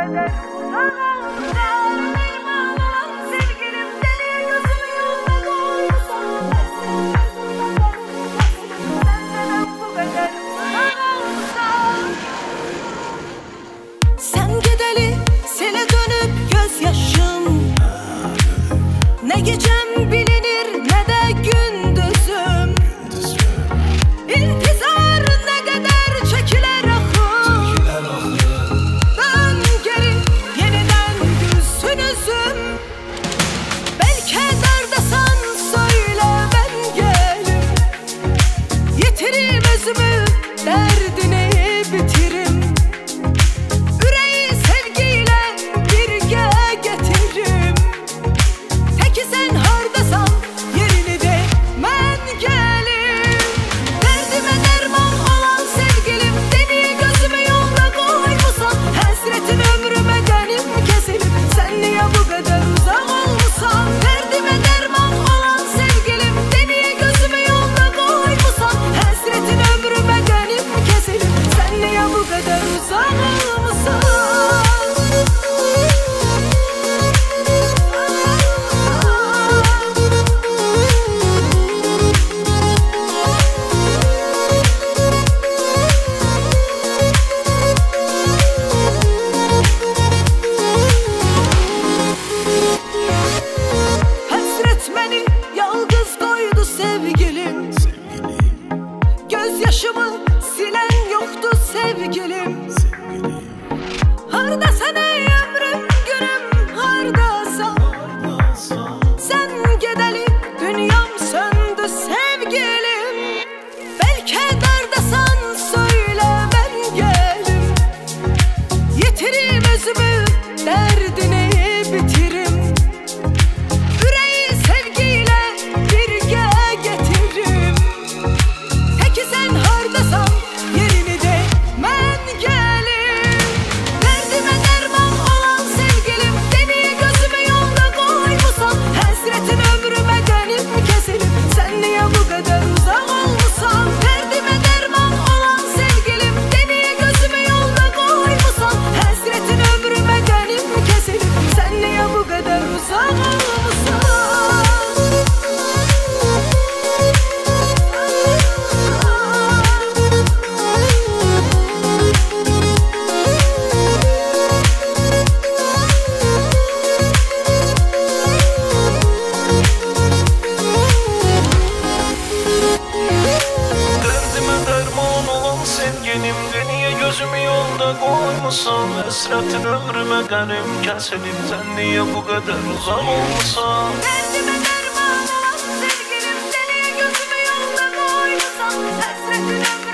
kadar uzak olsan, derman olan sevgilim seni gözümün yoluna koysam, senden bu kadar uzak olsam. Sen gideli sele dönüp gözyaşım, ne gecem bilinir ne de gündüzüm. İntizar ne kadar çekiler akım, dön geri yeniden gülsün üzüm. Belki dardasan söyle ben gelim, yitirim özümü derdini bitirim. Yüreği sevgiyle birge getiririm. Teki sen hardasan yerini de ben gelim. Derdime derman olan sevgilim seni gözüme yolda koymasam, hasretin ömrüme benim kesilip sen niye bu kadar uzak olmuşsan. Derdime derman olan sevgilim seni gözüme yolda koymasam, hasretin ömrüme benim kesilip sen niye bu kadar uzak olmuşsan. Hasret beni yalnız koydu sevgilim, gözyaşımı silen yoktu sevgilim. Hardasan ey ömrüm günüm hardasan, sen gideli dünyam söndü sevgilim. Belki dardasan söyle ben gelim, yitirim özümü derdini bitirim. Yüreği sevgiyle birge getiririm. Peki sen hardasan yerini de ben gelim. Derdime derman olan sevgilim seni gözüme yolda koymasam, hasretin ömrüme benim kesilip sen niye bu kadar uzak olmuşsan. Derdime derman olan sevgilim seni gözüme yolda koymasam, hasretin ömrüme benim kesilip sen niye bu kadar uzak olmuşsan. Derdime derman olan sevgilim niye gözümü yolda koymasam, hasretin ömrüme benim kesilip sen niye bu kadar uzak olmuşsan. Derdime derman olan sevgilim seni gözüme yolda koysam, hasretin ömrüme